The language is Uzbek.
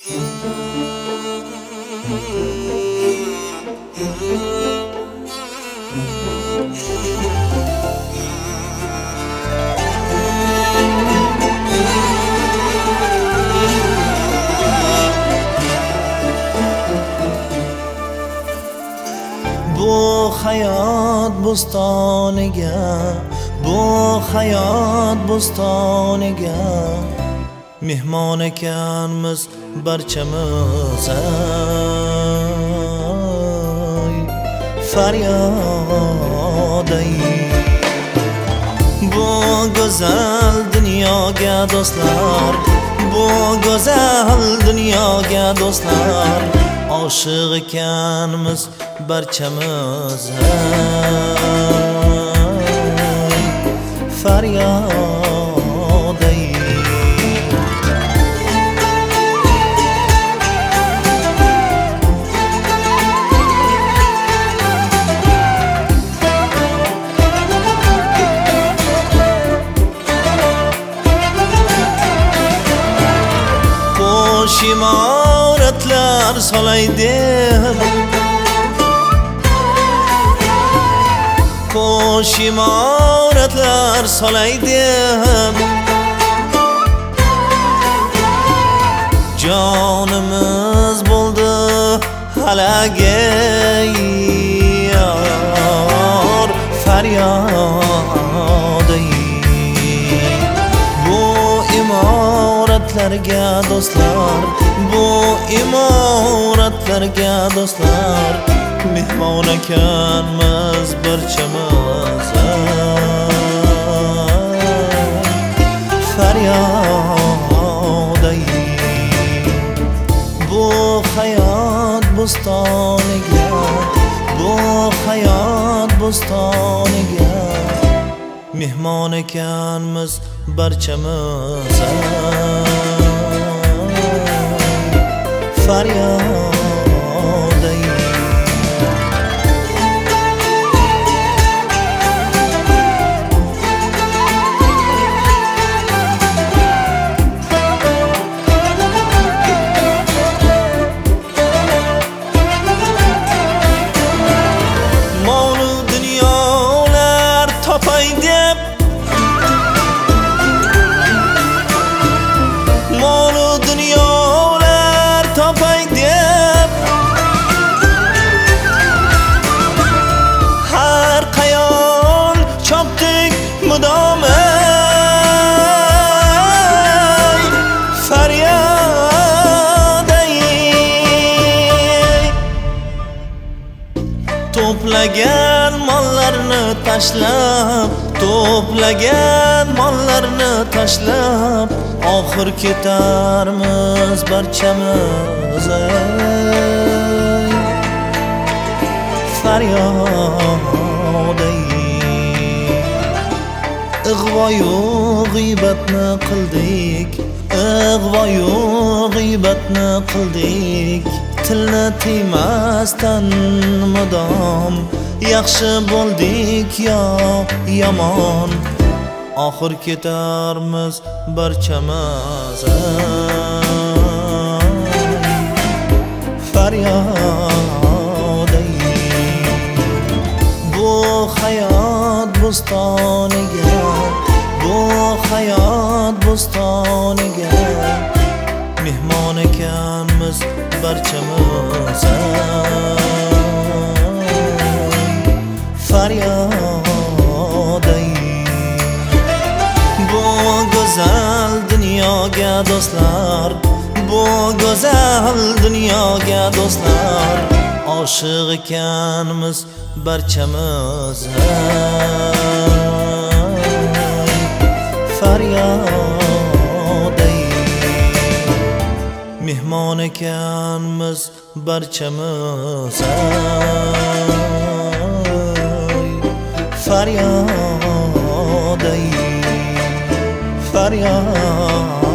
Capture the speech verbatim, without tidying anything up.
Bu hayot bo'stoniga, bu hayot bo'stoniga mehmon ekanmiz barchamiz. Ay faryod ay, bu go'zal dunyoga do'stlar, bu go'zal dunyoga do'stlar oshiq ekanmiz barchamiz. Faryod ay, qo'sh imoratlar solay deb, qo'sh imoratlar solay deb jonimiz bo'ldi halagi yor. Faryod ay, bu imoratlarga do'stlar, bu imoratlarga do'stlar mehmon ekanmiz barchamiz. Faryod ay, bu hayot bo'stoniga, bu hayot bo'stoniga mehmon ekanmiz barchamiz. Faryod ay, molu dunyolar topay deb, molu dunyolar topay deb har qayon chopdik mudom. Faryod ay, to'plagan mollarni tashlab, to'plagan mollarni tashlab oxir ketarmiz barchamiz. Faryod ay, ig'voyu g'iybatni qildik, ig'voyu g'iybatni qildik tilni tiymasdan mudom. Yaxshi bo'ldik yo yomon oxir ketarmiz barchamiz. Faryod ay, bu hayot bo'stoniga, bu hayot bo'stoniga mehmon ekanmiz barchamiz. Faryod ay, bu go'zal dunyoga do'stlar, bu go'zal dunyoga do'stlar oshiq ekanmiz barchamiz. Faryod ay, mehmon ekanmiz barchamiz. Faryod ay, faryod